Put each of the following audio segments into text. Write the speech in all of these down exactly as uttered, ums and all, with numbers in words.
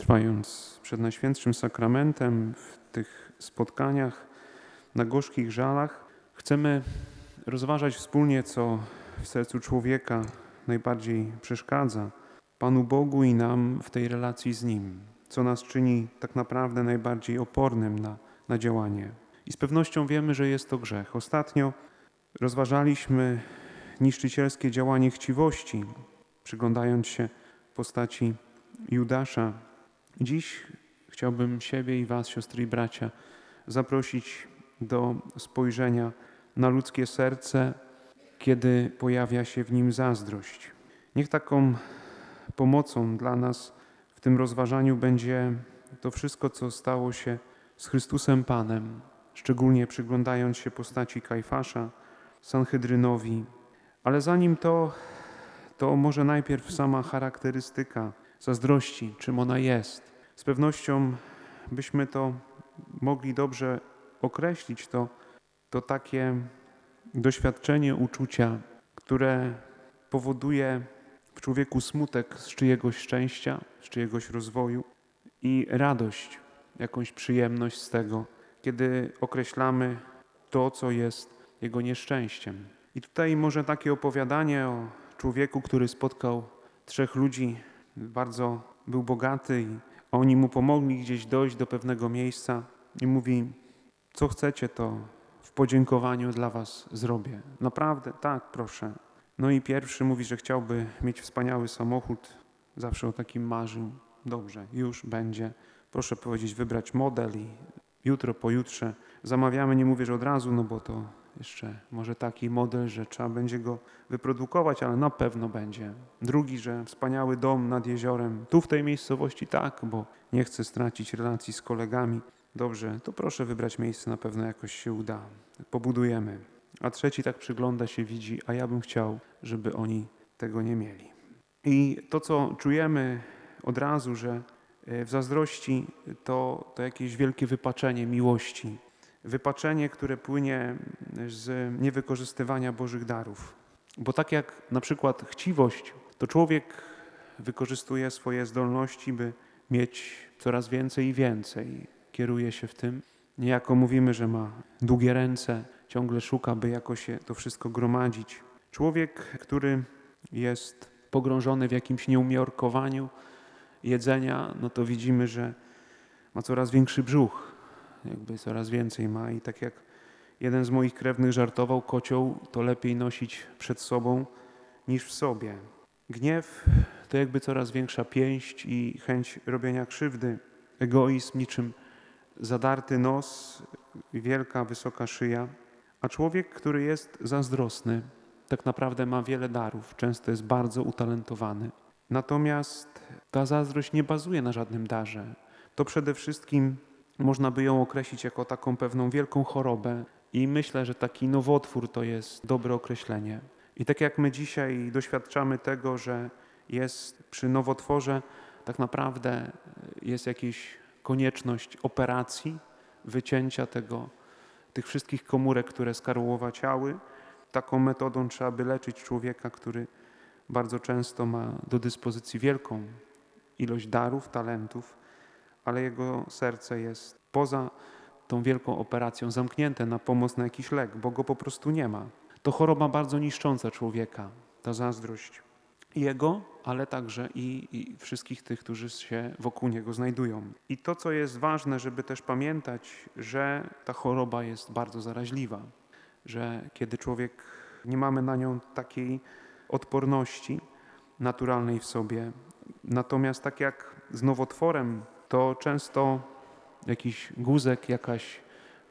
Trwając przed Najświętszym Sakramentem w tych spotkaniach na gorzkich żalach, chcemy rozważać wspólnie, co w sercu człowieka najbardziej przeszkadza Panu Bogu i nam w tej relacji z Nim, co nas czyni tak naprawdę najbardziej opornym na, na działanie. I z pewnością wiemy, że jest to grzech. Ostatnio rozważaliśmy niszczycielskie działanie chciwości, przyglądając się postaci Judasza. Dziś chciałbym siebie i was, siostry i bracia, zaprosić do spojrzenia na ludzkie serce, kiedy pojawia się w nim zazdrość. Niech taką pomocą dla nas w tym rozważaniu będzie to wszystko, co stało się z Chrystusem Panem, szczególnie przyglądając się postaci Kajfasza, Sanhedrynowi. Ale zanim to, to może najpierw sama charakterystyka zazdrości, czym ona jest. Z pewnością byśmy to mogli dobrze określić, to, to takie doświadczenie uczucia, które powoduje w człowieku smutek z czyjegoś szczęścia, z czyjegoś rozwoju i radość, jakąś przyjemność z tego, kiedy określamy to, co jest jego nieszczęściem. I tutaj może takie opowiadanie o człowieku, który spotkał trzech ludzi, bardzo był bogaty i oni mu pomogli gdzieś dojść do pewnego miejsca i mówi: co chcecie, to w podziękowaniu dla was zrobię. Naprawdę? Tak, proszę. No i pierwszy mówi, że chciałby mieć wspaniały samochód, zawsze o takim marzył. Dobrze, już będzie. Proszę powiedzieć, wybrać model i jutro, pojutrze zamawiamy. Nie mówię, że od razu, no bo to jeszcze może taki model, że trzeba będzie go wyprodukować, ale na pewno będzie. Drugi, że wspaniały dom nad jeziorem. Tu w tej miejscowości tak, bo nie chcę stracić relacji z kolegami. Dobrze, to proszę wybrać miejsce, na pewno jakoś się uda. Pobudujemy. A trzeci tak przygląda się, widzi, a ja bym chciał, żeby oni tego nie mieli. I to, co czujemy od razu, że w zazdrości to, to jakieś wielkie wypaczenie miłości. Wypaczenie, które płynie z niewykorzystywania Bożych darów. Bo tak jak na przykład chciwość, to człowiek wykorzystuje swoje zdolności, by mieć coraz więcej i więcej. Kieruje się w tym. Niejako mówimy, że ma długie ręce, ciągle szuka, by jakoś to wszystko gromadzić. Człowiek, który jest pogrążony w jakimś nieumiarkowaniu jedzenia, no to widzimy, że ma coraz większy brzuch, jakby coraz więcej ma. I tak jak jeden z moich krewnych żartował, kocioł to lepiej nosić przed sobą niż w sobie. Gniew to jakby coraz większa pięść i chęć robienia krzywdy. Egoizm niczym zadarty nos, wielka, wysoka szyja. A człowiek, który jest zazdrosny, tak naprawdę ma wiele darów, często jest bardzo utalentowany. Natomiast ta zazdrość nie bazuje na żadnym darze. To przede wszystkim można by ją określić jako taką pewną wielką chorobę i myślę, że taki nowotwór to jest dobre określenie. I tak jak my dzisiaj doświadczamy tego, że jest przy nowotworze tak naprawdę jest jakaś konieczność operacji, wycięcia tego, tych wszystkich komórek, które skarłowaciały. Taką metodą trzeba by leczyć człowieka, który bardzo często ma do dyspozycji wielką ilość darów, talentów, ale jego serce jest poza tą wielką operacją zamknięte na pomoc, na jakiś lek, bo go po prostu nie ma. To choroba bardzo niszcząca człowieka, ta zazdrość. Jego, ale także i, i wszystkich tych, którzy się wokół niego znajdują. I to, co jest ważne, żeby też pamiętać, że ta choroba jest bardzo zaraźliwa, że kiedy człowiek, nie mamy na nią takiej odporności naturalnej w sobie. Natomiast tak jak z nowotworem, to często jakiś guzek, jakaś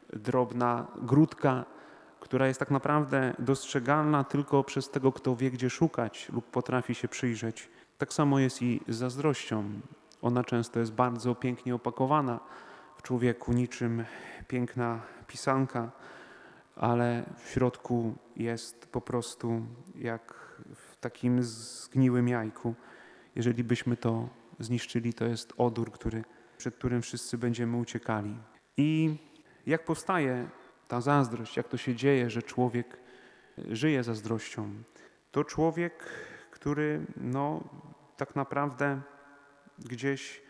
drobna grudka, która jest tak naprawdę dostrzegalna tylko przez tego, kto wie, gdzie szukać lub potrafi się przyjrzeć. Tak samo jest i z zazdrością. Ona często jest bardzo pięknie opakowana w człowieku, niczym piękna pisanka, ale w środku jest po prostu jak w takim zgniłym jajku. Jeżeli byśmy to zniszczyli, to jest odór, który, przed którym wszyscy będziemy uciekali. I jak powstaje ta zazdrość, jak to się dzieje, że człowiek żyje zazdrością? To człowiek, który no, tak naprawdę gdzieś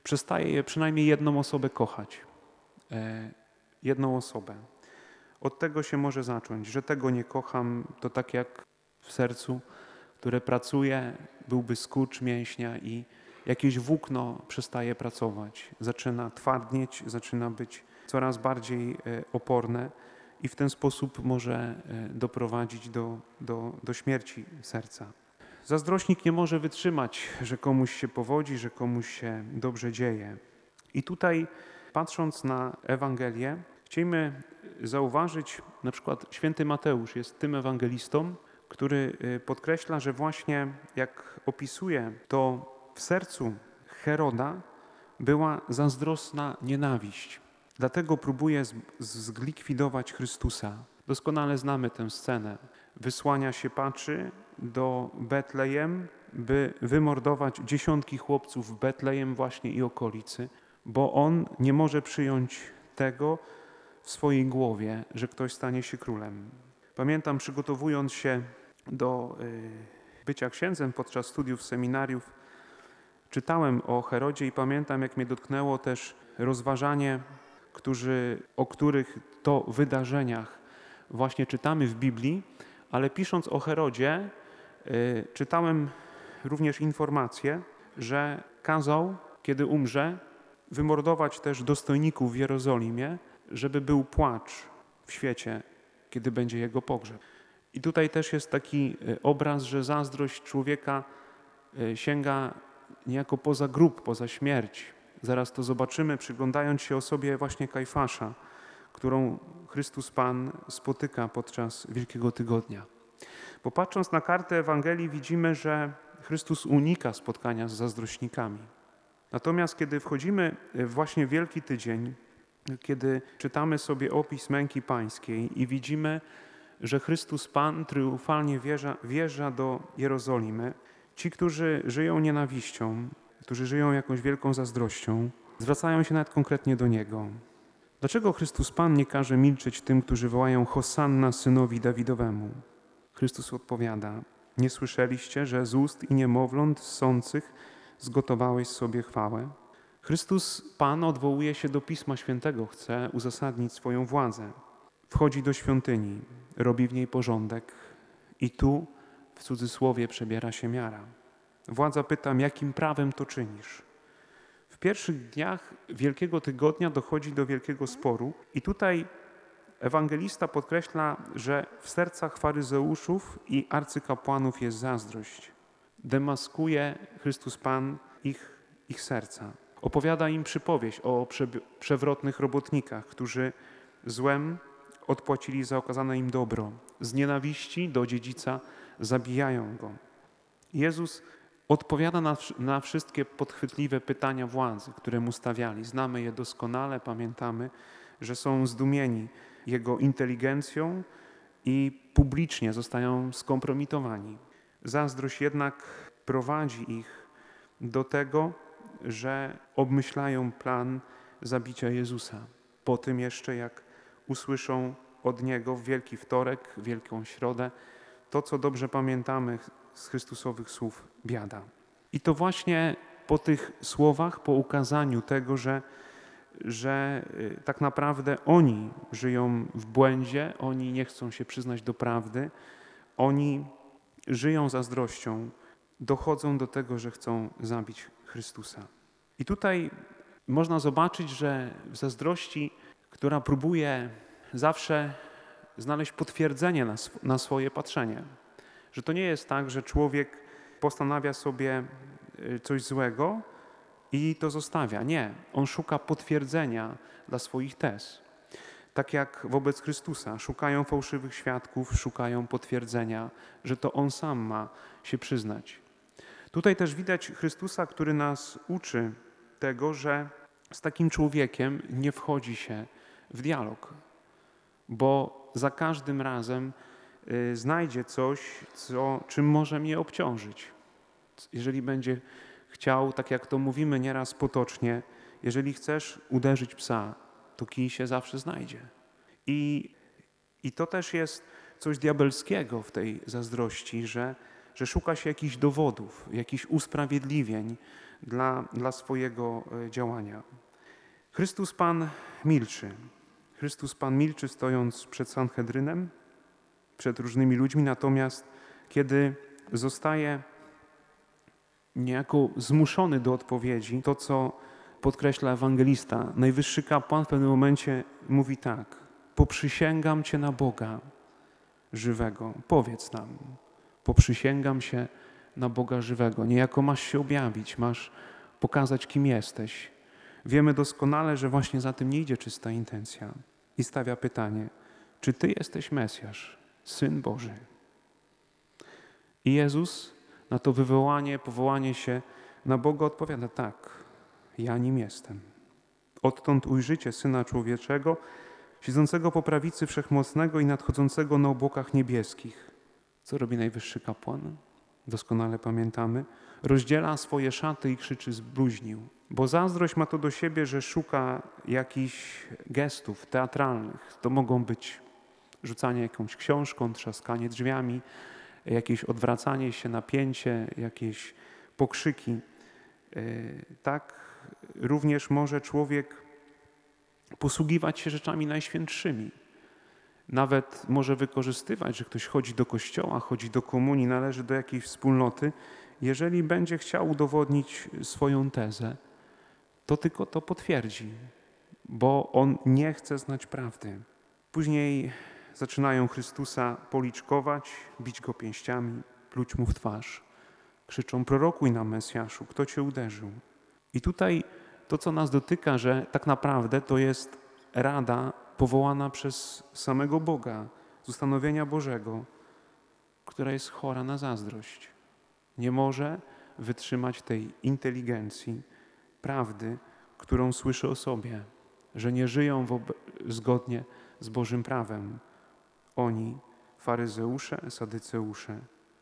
przestaje przynajmniej jedną osobę kochać. E, jedną osobę. Od tego się może zacząć, że tego nie kocham, to tak jak w sercu, które pracuje, byłby skurcz mięśnia i jakieś włókno przestaje pracować. Zaczyna twardnieć, zaczyna być coraz bardziej oporne i w ten sposób może doprowadzić do, do, do śmierci serca. Zazdrośnik nie może wytrzymać, że komuś się powodzi, że komuś się dobrze dzieje. I tutaj, patrząc na Ewangelię, chcielibyśmy zauważyć, na przykład święty Mateusz jest tym ewangelistą, który podkreśla, że właśnie jak opisuje, to w sercu Heroda była zazdrosna nienawiść. Dlatego próbuje zlikwidować Chrystusa. Doskonale znamy tę scenę. Wysłania siepaczy do Betlejem, by wymordować dziesiątki chłopców w Betlejem właśnie i okolicy, bo on nie może przyjąć tego w swojej głowie, że ktoś stanie się królem. Pamiętam, przygotowując się do bycia księdzem podczas studiów seminariów, czytałem o Herodzie i pamiętam, jak mnie dotknęło też rozważanie, którzy, o których to wydarzeniach właśnie czytamy w Biblii, ale pisząc o Herodzie, y, czytałem również informację, że kazał, kiedy umrze, wymordować też dostojników w Jerozolimie, żeby był płacz w świecie, kiedy będzie jego pogrzeb. I tutaj też jest taki obraz, że zazdrość człowieka sięga niejako poza grób, poza śmierć. Zaraz to zobaczymy, przyglądając się osobie właśnie Kajfasza, którą Chrystus Pan spotyka podczas Wielkiego Tygodnia. Bo patrząc na kartę Ewangelii widzimy, że Chrystus unika spotkania z zazdrośnikami. Natomiast kiedy wchodzimy właśnie w Wielki Tydzień, kiedy czytamy sobie opis męki pańskiej i widzimy, że Chrystus Pan triumfalnie wjeżdża, wjeżdża do Jerozolimy, ci, którzy żyją nienawiścią, którzy żyją jakąś wielką zazdrością, zwracają się nawet konkretnie do Niego. Dlaczego Chrystus Pan nie każe milczeć tym, którzy wołają Hosanna synowi Dawidowemu? Chrystus odpowiada: nie słyszeliście, że z ust i niemowląt ssących zgotowałeś sobie chwałę? Chrystus Pan odwołuje się do Pisma Świętego, chce uzasadnić swoją władzę. Wchodzi do świątyni, robi w niej porządek i tu w cudzysłowie przebiera się miara. Władza pyta, jakim prawem to czynisz? W pierwszych dniach Wielkiego Tygodnia dochodzi do wielkiego sporu i tutaj ewangelista podkreśla, że w sercach faryzeuszów i arcykapłanów jest zazdrość. Demaskuje Chrystus Pan ich, ich serca. Opowiada im przypowieść o prze, przewrotnych robotnikach, którzy złem odpłacili za okazane im dobro. Z nienawiści do dziedzica zabijają go. Jezus odpowiada na, na wszystkie podchwytliwe pytania władzy, które mu stawiali. Znamy je doskonale, pamiętamy, że są zdumieni jego inteligencją i publicznie zostają skompromitowani. Zazdrość jednak prowadzi ich do tego, że obmyślają plan zabicia Jezusa. Po tym jeszcze, jak usłyszą od Niego w Wielki Wtorek, Wielką Środę, to, co dobrze pamiętamy z Chrystusowych słów, biada. I to właśnie po tych słowach, po ukazaniu tego, że, że tak naprawdę oni żyją w błędzie, oni nie chcą się przyznać do prawdy, oni żyją zazdrością, dochodzą do tego, że chcą zabić Chrystusa. I tutaj można zobaczyć, że w zazdrości, która próbuje zawsze znaleźć potwierdzenie na, sw- na swoje patrzenie, że to nie jest tak, że człowiek postanawia sobie coś złego i to zostawia. Nie, on szuka potwierdzenia dla swoich tez. Tak jak wobec Chrystusa. Szukają fałszywych świadków, szukają potwierdzenia, że to On sam ma się przyznać. Tutaj też widać Chrystusa, który nas uczy tego, że z takim człowiekiem nie wchodzi się w dialog, bo za każdym razem y, znajdzie coś, co, czym może mnie obciążyć. Jeżeli będzie chciał, tak jak to mówimy nieraz potocznie, jeżeli chcesz uderzyć psa, to kij się zawsze znajdzie. I, i to też jest coś diabelskiego w tej zazdrości, że, że szuka się jakichś dowodów, jakichś usprawiedliwień dla, dla swojego działania. Chrystus Pan milczy. Chrystus Pan milczy, stojąc przed Sanhedrynem, przed różnymi ludźmi, natomiast kiedy zostaje niejako zmuszony do odpowiedzi, to co podkreśla ewangelista, najwyższy kapłan w pewnym momencie mówi tak: poprzysięgam Cię na Boga żywego. Powiedz nam, poprzysięgam się na Boga żywego. Niejako masz się objawić, masz pokazać, kim jesteś. Wiemy doskonale, że właśnie za tym nie idzie czysta intencja. I stawia pytanie, czy Ty jesteś Mesjasz, Syn Boży? I Jezus na to wywołanie, powołanie się na Boga odpowiada tak, ja nim jestem. Odtąd ujrzycie Syna Człowieczego, siedzącego po prawicy Wszechmocnego i nadchodzącego na obłokach niebieskich. Co robi najwyższy kapłan? Doskonale pamiętamy. Rozdziela swoje szaty i krzyczy: zbluźnił. Bo zazdrość ma to do siebie, że szuka jakichś gestów teatralnych. To mogą być rzucanie jakąś książką, trzaskanie drzwiami, jakieś odwracanie się, napięcie, jakieś pokrzyki. Tak również może człowiek posługiwać się rzeczami najświętszymi. Nawet może wykorzystywać, że ktoś chodzi do kościoła, chodzi do komunii, należy do jakiejś wspólnoty. Jeżeli będzie chciał udowodnić swoją tezę, to tylko to potwierdzi, bo on nie chce znać prawdy. Później zaczynają Chrystusa policzkować, bić Go pięściami, pluć Mu w twarz. Krzyczą: prorokuj nam, Mesjaszu, kto Cię uderzył? I tutaj to, co nas dotyka, że tak naprawdę to jest rada powołana przez samego Boga, z ustanowienia Bożego, która jest chora na zazdrość. Nie może wytrzymać tej inteligencji, prawdy, którą słyszy o sobie, że nie żyją wobe- zgodnie z Bożym prawem. Oni, faryzeusze, sadyceusze.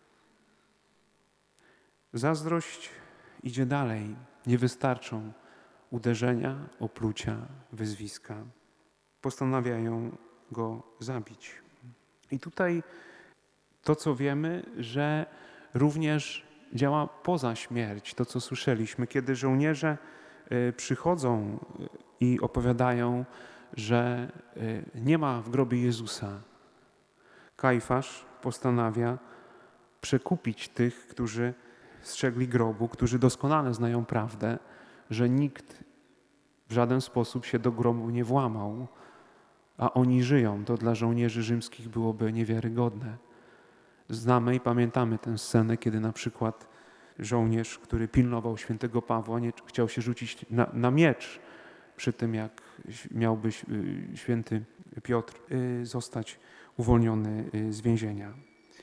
Zazdrość idzie dalej. Nie wystarczą uderzenia, oplucia, wyzwiska. Postanawiają Go zabić. I tutaj to, co wiemy, że również działa poza śmierć. To, co słyszeliśmy, kiedy żołnierze przychodzą i opowiadają, że nie ma w grobie Jezusa. Kajfasz postanawia przekupić tych, którzy strzegli grobu, którzy doskonale znają prawdę, że nikt w żaden sposób się do grobu nie włamał, a oni żyją. To dla żołnierzy rzymskich byłoby niewiarygodne. Znamy i pamiętamy tę scenę, kiedy na przykład żołnierz, który pilnował świętego Pawła, nie chciał się rzucić na, na miecz przy tym, jak miałby święty Piotr zostać uwolniony z więzienia.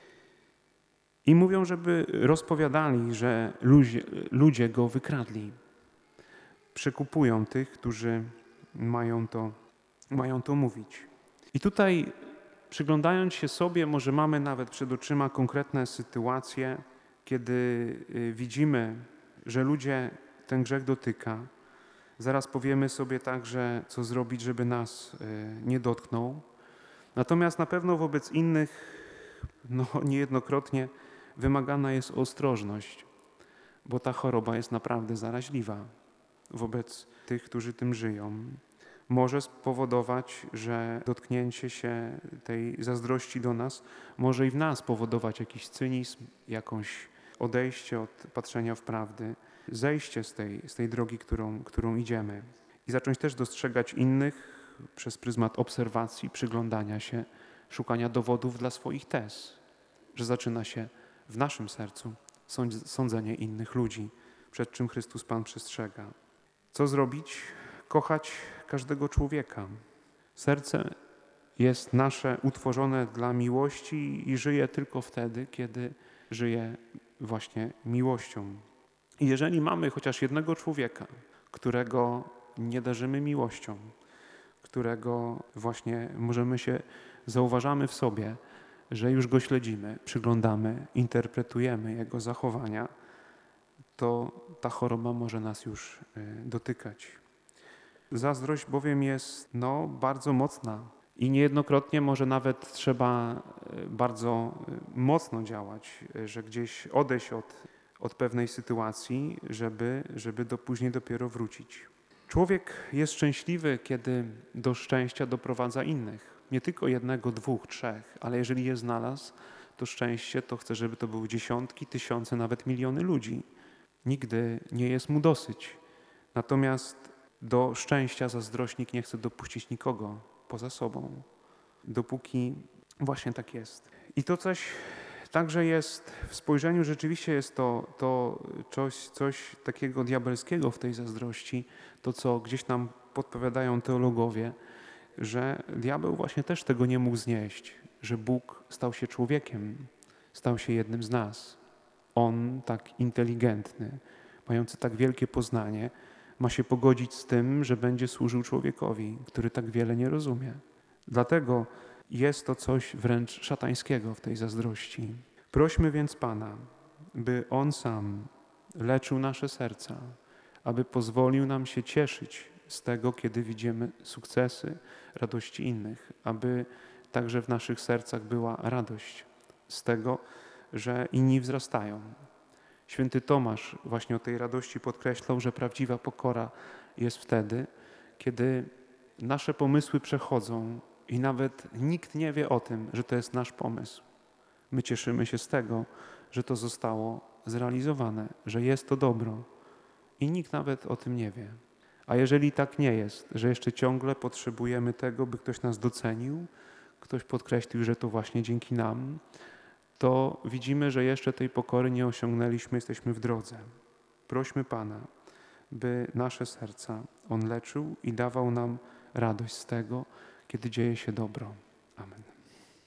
I mówią, żeby rozpowiadali, że ludzie, ludzie go wykradli. Przekupują tych, którzy mają to, mają to mówić. I tutaj, przyglądając się sobie, może mamy nawet przed oczyma konkretne sytuacje, kiedy widzimy, że ludzie ten grzech dotyka. Zaraz powiemy sobie także, co zrobić, żeby nas nie dotknął. Natomiast na pewno wobec innych, no niejednokrotnie wymagana jest ostrożność, bo ta choroba jest naprawdę zaraźliwa wobec tych, którzy tym żyją. Może spowodować, że dotknięcie się tej zazdrości do nas może i w nas powodować jakiś cynizm, jakąś odejście od patrzenia w prawdy, zejście z tej, z tej drogi, którą, którą idziemy. I zacząć też dostrzegać innych przez pryzmat obserwacji, przyglądania się, szukania dowodów dla swoich tez, że zaczyna się w naszym sercu sądzenie innych ludzi, przed czym Chrystus Pan przestrzega. Co zrobić? Kochać każdego człowieka. Serce jest nasze utworzone dla miłości i żyje tylko wtedy, kiedy żyje właśnie miłością. I jeżeli mamy chociaż jednego człowieka, którego nie darzymy miłością, którego właśnie możemy się, zauważamy w sobie, że już go śledzimy, przyglądamy, interpretujemy jego zachowania, to ta choroba może nas już dotykać. Zazdrość bowiem jest no, bardzo mocna i niejednokrotnie może nawet trzeba bardzo mocno działać, że gdzieś odejść od, od pewnej sytuacji, żeby, żeby do później dopiero wrócić. Człowiek jest szczęśliwy, kiedy do szczęścia doprowadza innych. Nie tylko jednego, dwóch, trzech, ale jeżeli je znalazł, to szczęście to chce, żeby to były dziesiątki, tysiące, nawet miliony ludzi. Nigdy nie jest mu dosyć. Natomiast do szczęścia zazdrośnik nie chce dopuścić nikogo poza sobą, dopóki właśnie tak jest. I to coś także jest, w spojrzeniu rzeczywiście jest to, to coś, coś takiego diabelskiego w tej zazdrości, to co gdzieś nam podpowiadają teologowie, że diabeł właśnie też tego nie mógł znieść, że Bóg stał się człowiekiem, stał się jednym z nas. On, tak inteligentny, mający tak wielkie poznanie, ma się pogodzić z tym, że będzie służył człowiekowi, który tak wiele nie rozumie. Dlatego jest to coś wręcz szatańskiego w tej zazdrości. Prośmy więc Pana, by On sam leczył nasze serca, aby pozwolił nam się cieszyć z tego, kiedy widzimy sukcesy, radości innych, aby także w naszych sercach była radość z tego, że inni wzrastają. Święty Tomasz właśnie o tej radości podkreślał, że prawdziwa pokora jest wtedy, kiedy nasze pomysły przechodzą i nawet nikt nie wie o tym, że to jest nasz pomysł. My cieszymy się z tego, że to zostało zrealizowane, że jest to dobro i nikt nawet o tym nie wie. A jeżeli tak nie jest, że jeszcze ciągle potrzebujemy tego, by ktoś nas docenił, ktoś podkreślił, że to właśnie dzięki nam, to widzimy, że jeszcze tej pokory nie osiągnęliśmy, jesteśmy w drodze. Prośmy Pana, by nasze serca On leczył i dawał nam radość z tego, kiedy dzieje się dobro. Amen.